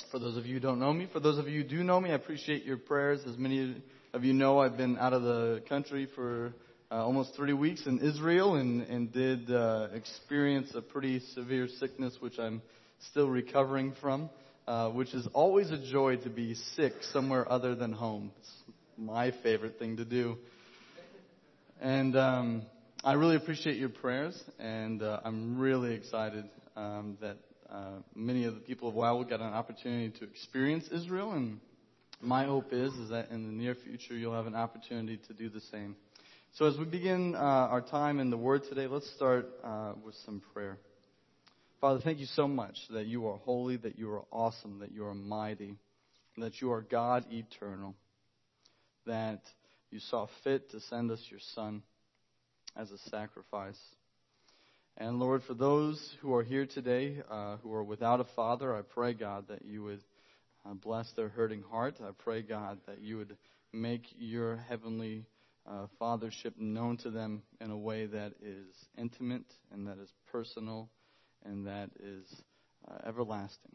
For those of you who don't know me, for those of you who do know me, I appreciate your prayers. As many of you know, I've been out of the country for almost 3 weeks in Israel and did experience a pretty severe sickness, which I'm still recovering from, which is always a joy to be sick somewhere other than home. It's my favorite thing to do. And I really appreciate your prayers, and I'm really excited that many of the people of Wildwood got an opportunity to experience Israel, and my hope is that in the near future you'll have an opportunity to do the same. So as we begin our time in the Word today, let's start with some prayer. Father, thank you so much that you are holy, that you are awesome, that you are mighty, and that you are God eternal, that you saw fit to send us your Son as a sacrifice. And Lord, for those who are here today who are without a father, I pray, God, that you would bless their hurting heart. I pray, God, that you would make your heavenly fathership known to them in a way that is intimate and that is personal and that is everlasting.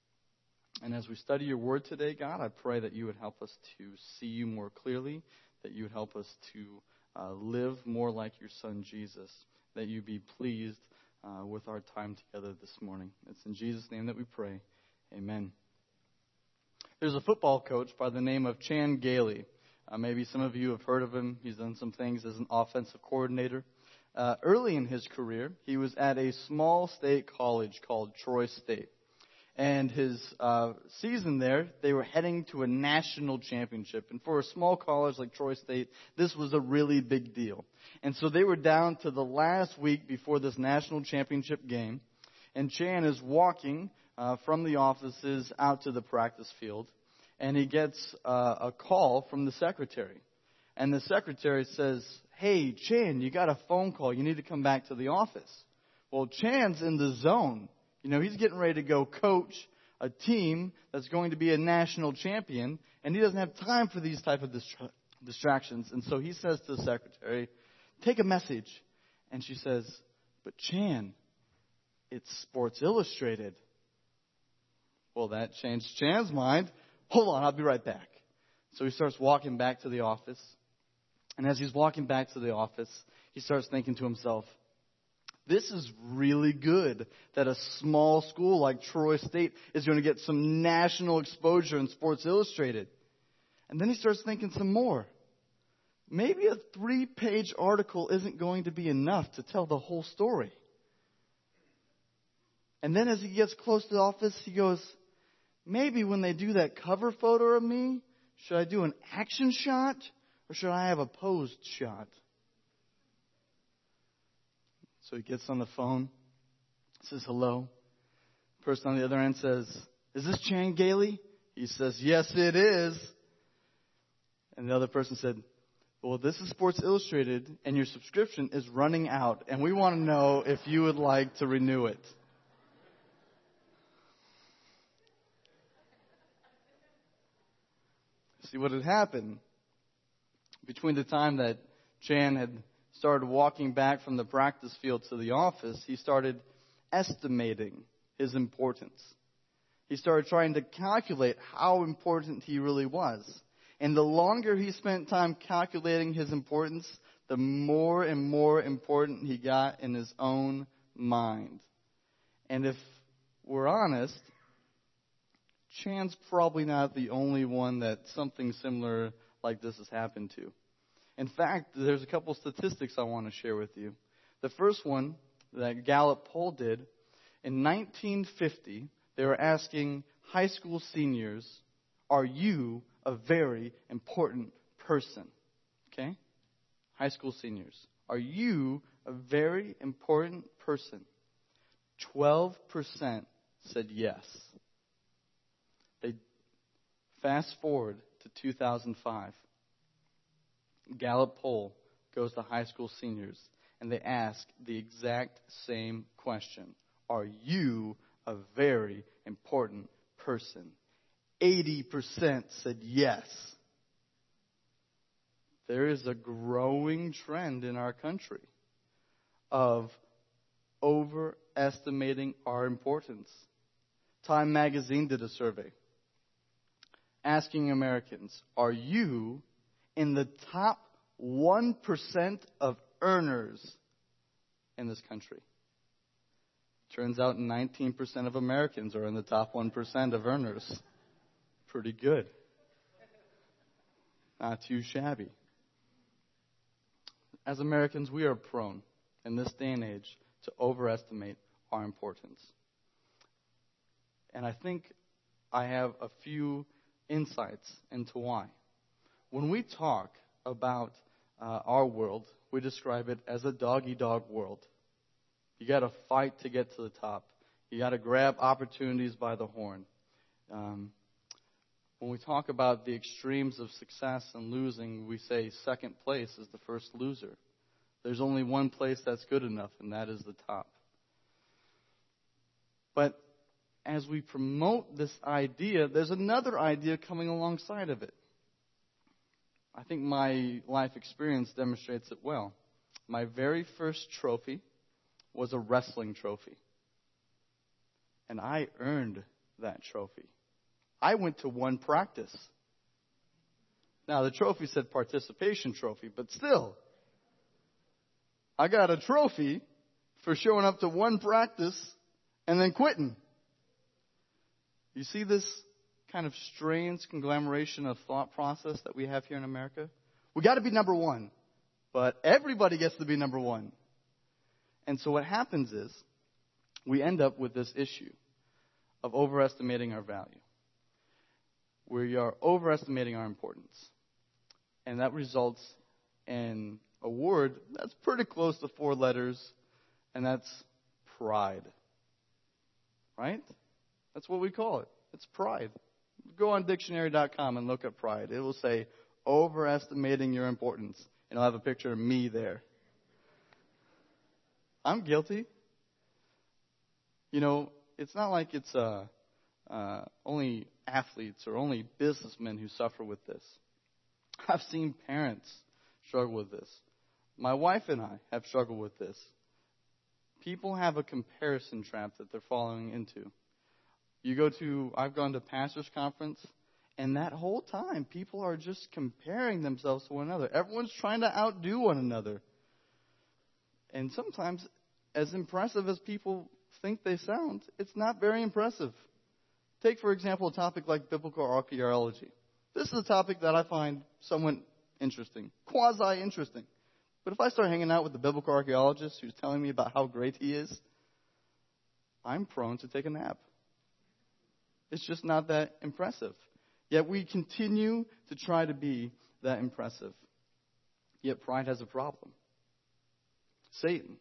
And as we study your word today, God, I pray that you would help us to see you more clearly, that you would help us to live more like your Son, Jesus, that you be pleased with our time together this morning. It's in Jesus' name that we pray. Amen. There's a football coach by the name of Chan Gailey. Maybe some of you have heard of him. He's done some things as an offensive coordinator. Early in his career, he was at a small state college called Troy State. And his season there, they were heading to a national championship. And for a small college like Troy State, this was a really big deal. And so they were down to the last week before this national championship game. And Chan is walking from the offices out to the practice field. And he gets a call from the secretary. And the secretary says, "Hey, Chan, you got a phone call. You need to come back to the office." Well, Chan's in the zone. You know, he's getting ready to go coach a team that's going to be a national champion, and he doesn't have time for these type of distractions. And so he says to the secretary, "Take a message." And she says, "But Chan, it's Sports Illustrated." Well, that changed Chan's mind. "Hold on, I'll be right back." So he starts walking back to the office. And as he's walking back to the office, he starts thinking to himself, this is really good that a small school like Troy State is going to get some national exposure in Sports Illustrated. And then he starts thinking some more. Maybe a 3-page article isn't going to be enough to tell the whole story. And then as he gets close to the office, he goes, maybe when they do that cover photo of me, should I do an action shot or should I have a posed shot? So he gets on the phone, says hello. The person on the other end says, "Is this Chan Gailey?" He says, "Yes, it is." And the other person said, "Well, this is Sports Illustrated, and your subscription is running out, and we want to know if you would like to renew it." See, what had happened between the time that Chan had started walking back from the practice field to the office, he started estimating his importance. He started trying to calculate how important he really was. And the longer he spent time calculating his importance, the more and more important he got in his own mind. And if we're honest, Chan's probably not the only one that something similar like this has happened to. In fact, there's a couple statistics I want to share with you. The first one that Gallup poll did, in 1950, they were asking high school seniors, are you a very important person? Okay? High school seniors, are you a very important person? 12% said yes. They fast forward to 2005. Gallup poll goes to high school seniors, and they ask the exact same question. Are you a very important person? 80% said yes. There is a growing trend in our country of overestimating our importance. Time Magazine did a survey asking Americans, are you in the top 1% of earners in this country? Turns out 19% of Americans are in the top 1% of earners. Pretty good. Not too shabby. As Americans, we are prone, in this day and age, to overestimate our importance. And I think I have a few insights into why. When we talk about our world, we describe it as a dog-eat-dog world. You got to fight to get to the top. You got to grab opportunities by the horn. When we talk about the extremes of success and losing, we say second place is the first loser. There's only one place that's good enough, and that is the top. But as we promote this idea, there's another idea coming alongside of it. I think my life experience demonstrates it well. My very first trophy was a wrestling trophy. And I earned that trophy. I went to one practice. Now, the trophy said participation trophy, but still, I got a trophy for showing up to one practice and then quitting. You see this kind of strange conglomeration of thought process that we have here in America? We got to be number one, but everybody gets to be number one. And so what happens is we end up with this issue of overestimating our value. We are overestimating our importance. And that results in a word that's pretty close to 4 letters, and that's pride. Right? That's what we call it. It's pride. Go on dictionary.com and look at pride. It will say overestimating your importance. And it'll have a picture of me there. I'm guilty. You know, it's not like it's only athletes or only businessmen who suffer with this. I've seen parents struggle with this. My wife and I have struggled with this. People have a comparison trap that they're falling into. I've gone to pastors' conference, and that whole time, people are just comparing themselves to one another. Everyone's trying to outdo one another. And sometimes, as impressive as people think they sound, it's not very impressive. Take, for example, a topic like biblical archaeology. This is a topic that I find somewhat interesting, quasi-interesting. But if I start hanging out with the biblical archaeologist who's telling me about how great he is, I'm prone to take a nap. It's just not that impressive. Yet we continue to try to be that impressive. Yet pride has a problem. Satan,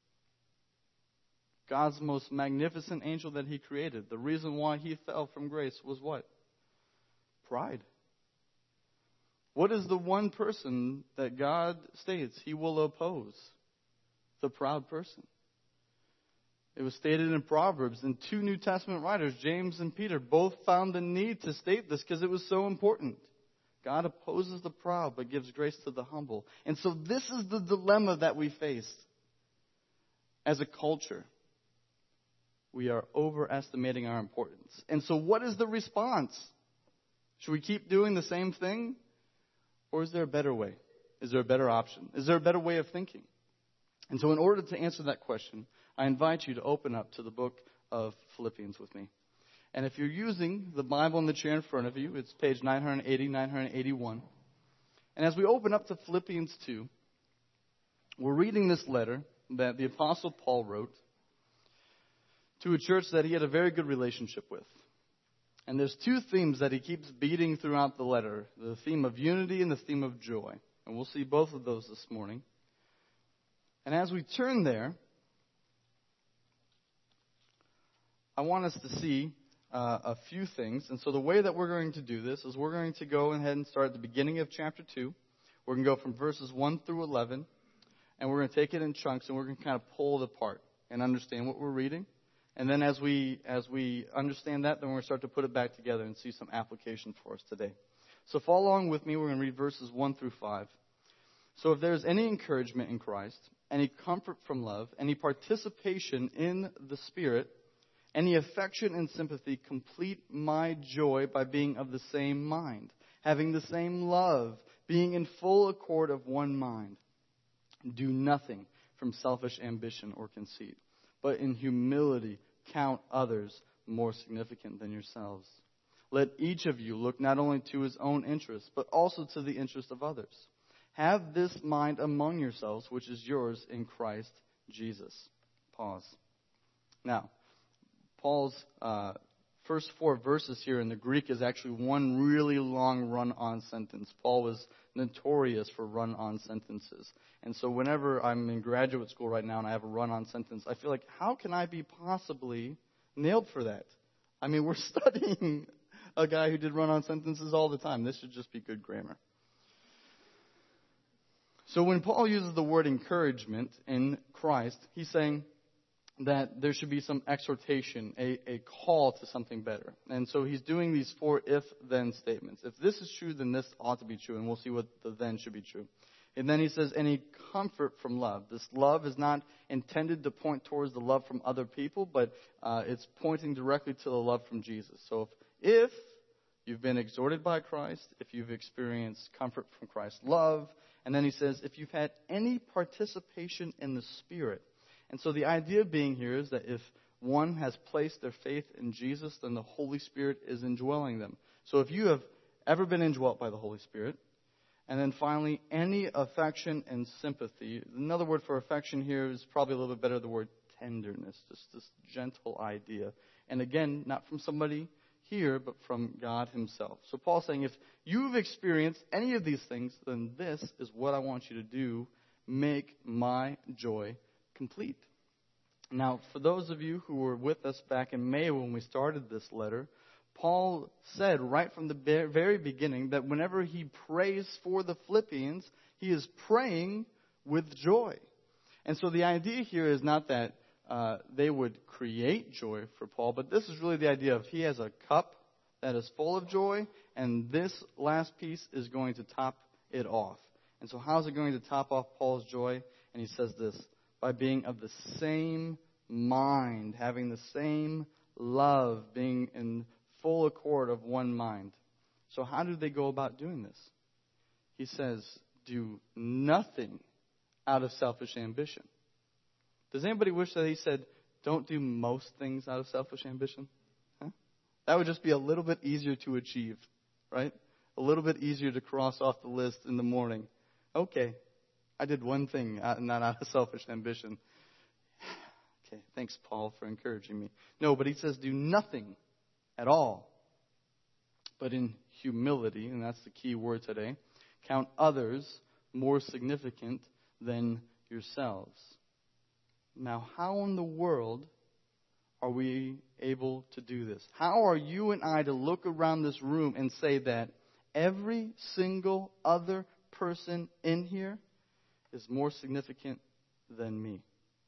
God's most magnificent angel that he created, the reason why he fell from grace was what? Pride. What is the one person that God states he will oppose? The proud person. It was stated in Proverbs, and 2 New Testament writers, James and Peter, both found the need to state this because it was so important. God opposes the proud but gives grace to the humble. And so this is the dilemma that we face as a culture. We are overestimating our importance. And so what is the response? Should we keep doing the same thing? Or is there a better way? Is there a better option? Is there a better way of thinking? And so in order to answer that question, I invite you to open up to the book of Philippians with me. And if you're using the Bible in the chair in front of you, it's page 980, 981. And as we open up to Philippians 2, we're reading this letter that the Apostle Paul wrote to a church that he had a very good relationship with. And there's 2 themes that he keeps beating throughout the letter, the theme of unity and the theme of joy. And we'll see both of those this morning. And as we turn there, I want us to see a few things. And so the way that we're going to do this is we're going to go ahead and start at the beginning of chapter 2. We're going to go from verses 1 through 11. And we're going to take it in chunks and we're going to kind of pull it apart and understand what we're reading. And then as we understand that, then we're going to start to put it back together and see some application for us today. So follow along with me. We're going to read verses 1 through 5. So if there's any encouragement in Christ, any comfort from love, any participation in the Spirit, Any affection and sympathy, complete my joy by being of the same mind, having the same love, being in full accord of one mind. Do nothing from selfish ambition or conceit, but in humility count others more significant than yourselves. Let each of you look not only to his own interests, but also to the interest of others. Have this mind among yourselves, which is yours in Christ Jesus. Pause. Now, Paul's first 4 verses here in the Greek is actually one really long run-on sentence. Paul was notorious for run-on sentences. And so whenever I'm in graduate school right now and I have a run-on sentence, I feel like, how can I be possibly nailed for that? I mean, we're studying a guy who did run-on sentences all the time. This should just be good grammar. So when Paul uses the word encouragement in Christ, he's saying that there should be some exhortation, a call to something better. And so he's doing these 4 if-then statements. If this is true, then this ought to be true, and we'll see what the then should be true. And then he says, any comfort from love. This love is not intended to point towards the love from other people, but it's pointing directly to the love from Jesus. So if you've been exhorted by Christ, if you've experienced comfort from Christ's love, and then he says, if you've had any participation in the Spirit. And so the idea being here is that if one has placed their faith in Jesus, then the Holy Spirit is indwelling them. So if you have ever been indwelt by the Holy Spirit, and then finally, any affection and sympathy. Another word for affection here is probably a little bit better, the word tenderness, just this gentle idea. And again, not from somebody here, but from God himself. So Paul's saying, if you've experienced any of these things, then this is what I want you to do. Make my joy complete. Now, for those of you who were with us back in May when we started this letter, Paul said right from the very beginning that whenever he prays for the Philippians, he is praying with joy. And so the idea here is not that they would create joy for Paul, but this is really the idea of he has a cup that is full of joy, and this last piece is going to top it off. And so how is it going to top off Paul's joy? And he says this, by being of the same mind, having the same love, being in full accord of one mind. So how do they go about doing this? He says, do nothing out of selfish ambition. Does anybody wish that he said, don't do most things out of selfish ambition? Huh? That would just be a little bit easier to achieve, right? A little bit easier to cross off the list in the morning. Okay, I did one thing, not out of selfish ambition. Okay, thanks, Paul, for encouraging me. No, but he says do nothing at all, but in humility, and that's the key word today, count others more significant than yourselves. Now, how in the world are we able to do this? How are you and I to look around this room and say that every single other person in here is more significant than me?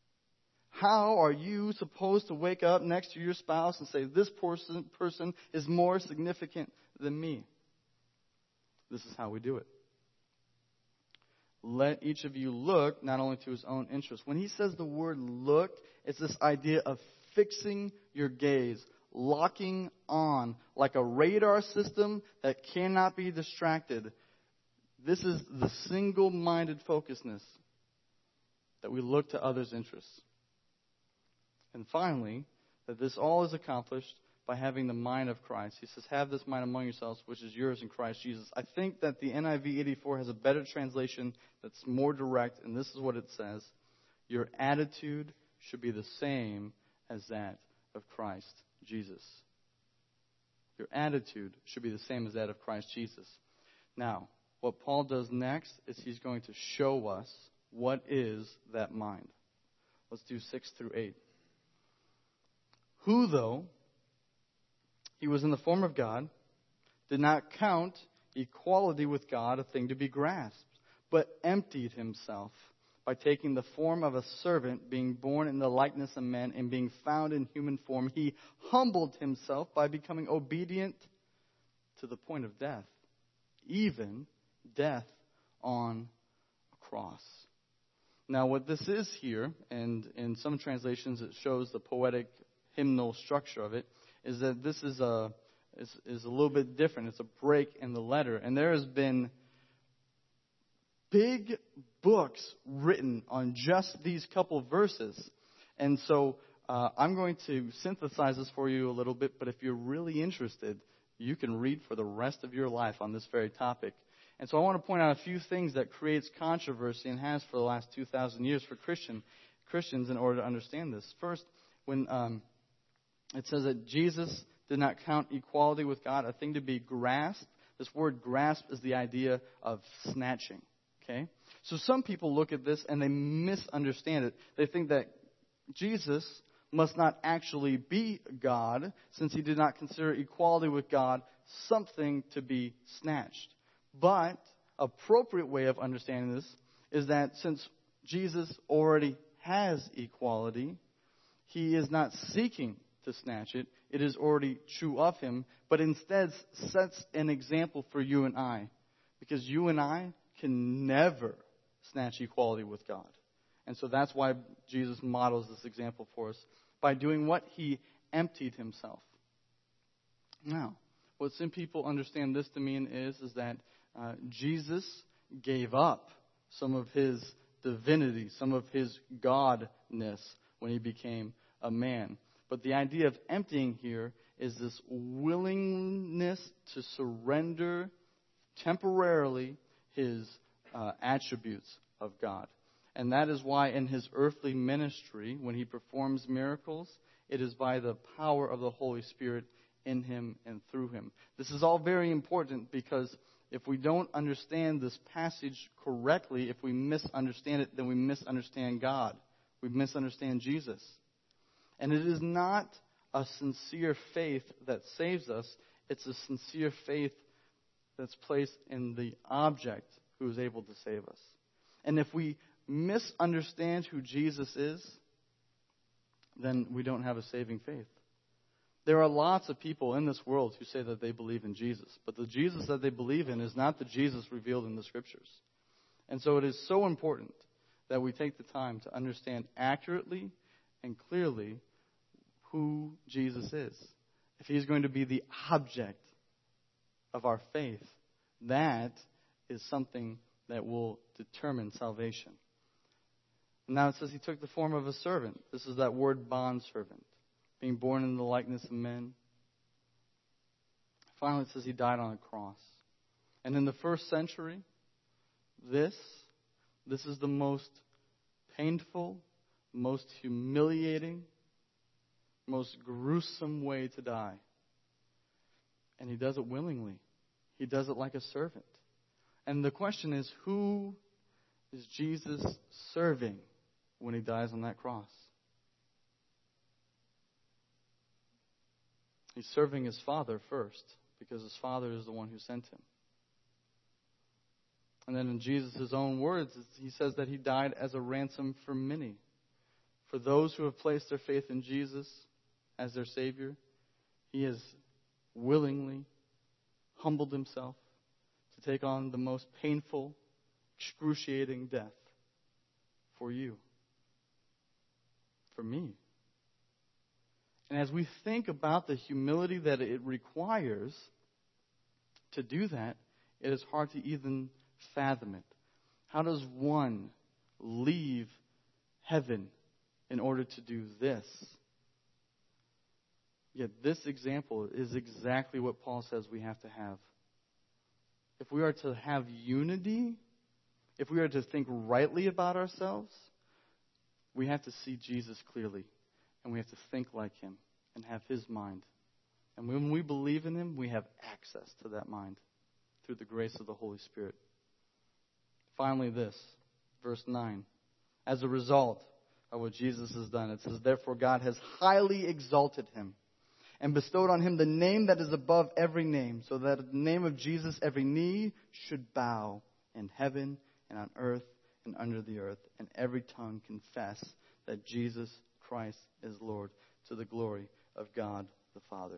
How are you supposed to wake up next to your spouse and say, this person is more significant than me? This is how we do it. Let each of you look not only to his own interest. When he says the word look, it's this idea of fixing your gaze, locking on, like a radar system that cannot be distracted. This is the single-minded focusedness that we look to others' interests. And finally, that this all is accomplished by having the mind of Christ. He says, have this mind among yourselves, which is yours in Christ Jesus. I think that the NIV 84 has a better translation that's more direct, and this is what it says. Your attitude should be the same as that of Christ Jesus. Your attitude should be the same as that of Christ Jesus. Now, what Paul does next is he's going to show us what is that mind. Let's do 6 through 8. Who, though he was in the form of God, did not count equality with God a thing to be grasped, but emptied himself by taking the form of a servant, being born in the likeness of men, and being found in human form. He humbled himself by becoming obedient to the point of death, even death on a cross. Now, what this is here, and in some translations it shows the poetic hymnal structure of it, is that this is a little bit different. It's a break in the letter. And there has been big books written on just these couple verses. And so I'm going to synthesize this for you a little bit, but if you're really interested, you can read for the rest of your life on this very topic. And so I want to point out a few things that creates controversy and has for the last 2,000 years for Christians in order to understand this. First, when it says that Jesus did not count equality with God a thing to be grasped, this word grasp is the idea of snatching. Okay? So some people look at this and they misunderstand it. They think that Jesus must not actually be God, since he did not consider equality with God something to be snatched. But appropriate way of understanding this is that since Jesus already has equality, he is not seeking to snatch it. It is already true of him, but instead sets an example for you and I, because you and I can never snatch equality with God. And so that's why Jesus models this example for us by doing what? He emptied himself. Now, what some people understand this to mean is that Jesus gave up some of his divinity, some of his godness when he became a man. But the idea of emptying here is this willingness to surrender temporarily his attributes of God. And that is why in his earthly ministry, when he performs miracles, it is by the power of the Holy Spirit in him and through him. This is all very important, because if we don't understand this passage correctly, if we misunderstand it, then we misunderstand God. We misunderstand Jesus. And it is not a sincere faith that saves us. It's a sincere faith that's placed in the object who is able to save us. And if we misunderstand who Jesus is, then we don't have a saving faith. There are lots of people in this world who say that they believe in Jesus, but the Jesus that they believe in is not the Jesus revealed in the Scriptures. And so it is so important that we take the time to understand accurately and clearly who Jesus is. If he's going to be the object of our faith, that is something that will determine salvation. Now it says he took the form of a servant. This is that word bondservant, being born in the likeness of men. Finally, it says he died on a cross. And in the first century, this is the most painful, most humiliating, most gruesome way to die. And he does it willingly. He does it like a servant. And the question is, who is Jesus serving when he dies on that cross? He's serving his Father first, because his Father is the one who sent him. And then in Jesus' own words, he says that he died as a ransom for many. For those who have placed their faith in Jesus as their Savior, he has willingly humbled himself to take on the most painful, excruciating death for you, for me. And as we think about the humility that it requires to do that, it is hard to even fathom it. How does one leave heaven in order to do this? Yet this example is exactly what Paul says we have to have. If we are to have unity, if we are to think rightly about ourselves, we have to see Jesus clearly. And we have to think like him and have his mind. And when we believe in him, we have access to that mind through the grace of the Holy Spirit. Finally, this, verse 9. As a result of what Jesus has done, it says, therefore God has highly exalted him and bestowed on him the name that is above every name, so that at the name of Jesus every knee should bow in heaven and on earth and under the earth, and every tongue confess that Jesus Christ is Lord, to the glory of God the Father.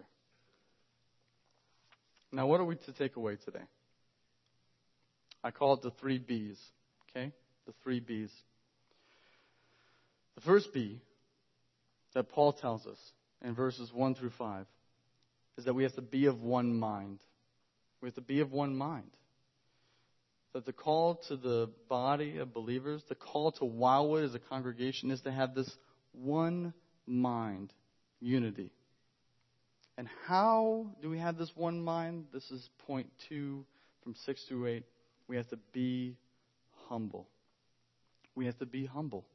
Now, what are we to take away today? I call it the 3 B's, okay? The 3 B's. The first B that Paul tells us in verses 1 through 5 is that we have to be of one mind. We have to be of one mind. That the call to the body of believers, the call to Wildwood as a congregation is to have this one mind, unity. And how do we have this one mind? This is point 2 from 6 through 8. We have to be humble. We have to be humble.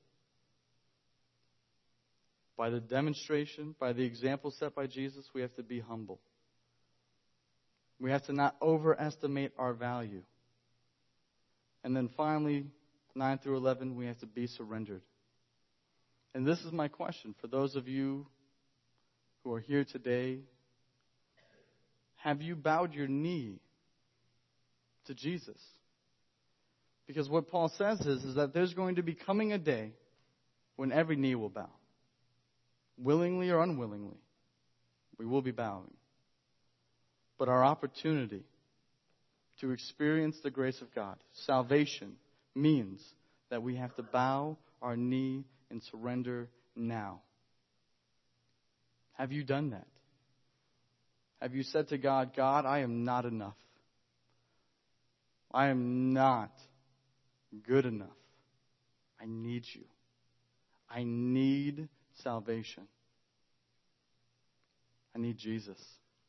By the demonstration, by the example set by Jesus, we have to be humble. We have to not overestimate our value. And then finally, 9 through 11, we have to be surrendered. And this is my question for those of you who are here today. Have you bowed your knee to Jesus? Because what Paul says is that there's going to be coming a day when every knee will bow. Willingly or unwillingly, we will be bowing. But our opportunity to experience the grace of God, salvation, means that we have to bow our knee and surrender now. Have you done that? Have you said to God, God, I am not enough. I am not good enough. I need you. I need salvation. I need Jesus.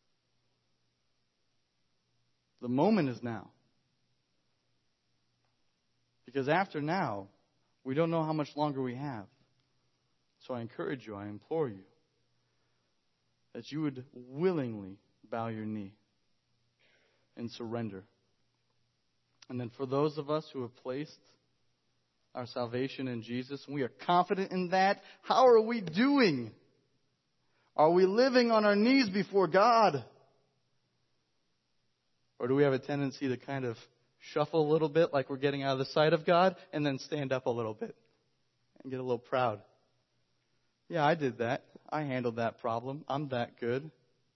The moment is now. Because after now, we don't know how much longer we have. So I encourage you, I implore you, that you would willingly bow your knee and surrender. And then for those of us who have placed our salvation in Jesus, and we are confident in that, how are we doing? Are we living on our knees before God? Or do we have a tendency to kind of shuffle a little bit like we're getting out of the sight of God and then stand up a little bit and get a little proud? Yeah, I did that. I handled that problem. I'm that good.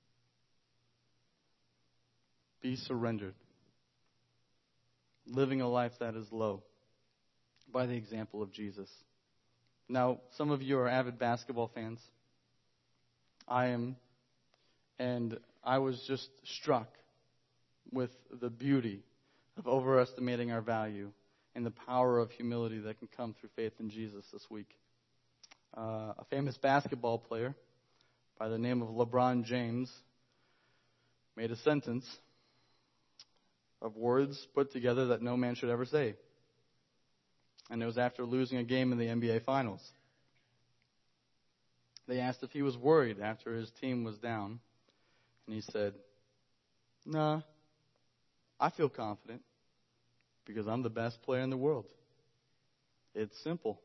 Be surrendered. Living a life that is low by the example of Jesus. Now, some of you are avid basketball fans. I am. And I was just struck with the beauty of overestimating our value and the power of humility that can come through faith in Jesus this week. A famous basketball player by the name of LeBron James made a sentence of words put together that no man should ever say. And it was after losing a game in the NBA Finals. They asked if he was worried after his team was down. And he said, "Nah, I feel confident because I'm the best player in the world. It's simple."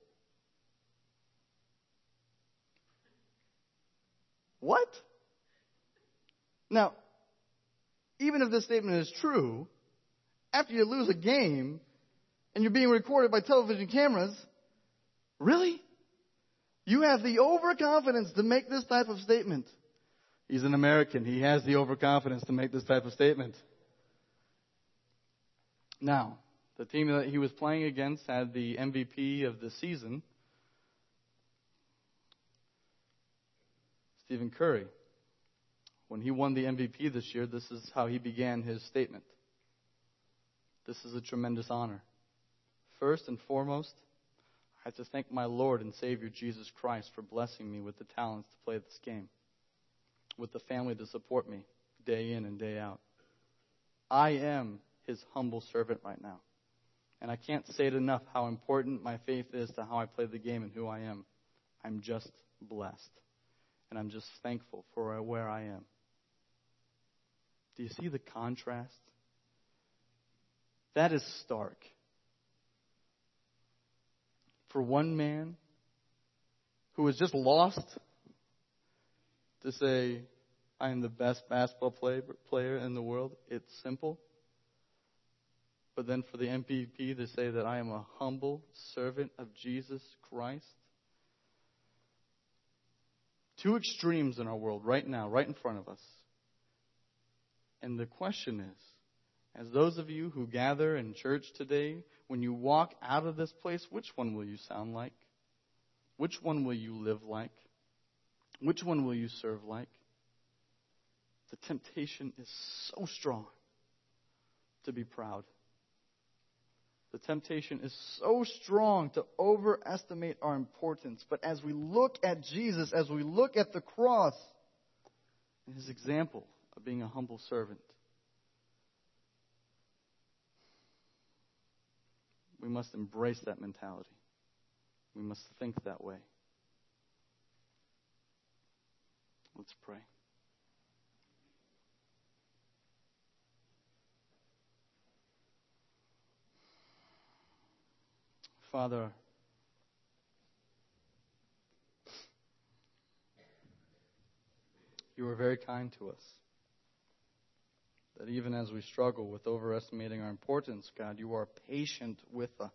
What? Now, even if this statement is true, after you lose a game and you're being recorded by television cameras, really? You have the overconfidence to make this type of statement. He's an American. He has the overconfidence to make this type of statement. Now, the team that he was playing against had the MVP of the season, Stephen Curry. When he won the MVP this year, this is how he began his statement. This is a tremendous honor. First and foremost, I have to thank my Lord and Savior Jesus Christ for blessing me with the talents to play this game, with the family to support me day in and day out. I am His humble servant right now. And I can't say it enough how important my faith is to how I play the game and who I am. I'm just blessed. And I'm just thankful for where I am. Do you see the contrast? That is stark. For one man who was just lost to say, I am the best basketball player in the world, it's simple. But then for the MVP to say that I am a humble servant of Jesus Christ. Two extremes in our world right now, right in front of us. And the question is, as those of you who gather in church today, when you walk out of this place, which one will you sound like? Which one will you live like? Which one will you serve like? The temptation is so strong to be proud. The temptation is so strong to overestimate our importance. But as we look at Jesus, as we look at the cross and his example of being a humble servant, we must embrace that mentality. We must think that way. Let's pray. Father, you are very kind to us. That even as we struggle with overestimating our importance, God, you are patient with us.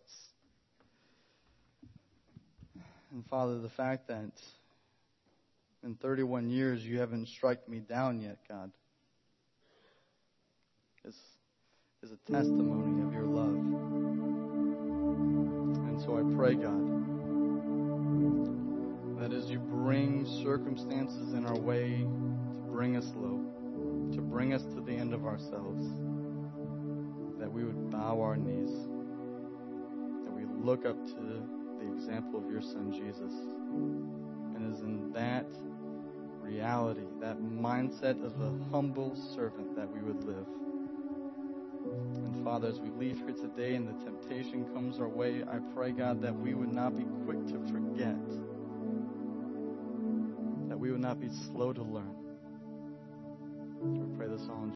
And Father, the fact that in 31 years you haven't struck me down yet, God, is a testimony of your love. And so I pray, God, that as you bring circumstances in our way to bring us low, to bring us to the end of ourselves, that we would bow our knees, that we look up to the example of your Son, Jesus. And it is in that reality, that mindset of a humble servant, that we would live. And Father, as we leave here today and the temptation comes our way, I pray, God, that we would not be quick to forget, that we would not be slow to learn. We pray this all in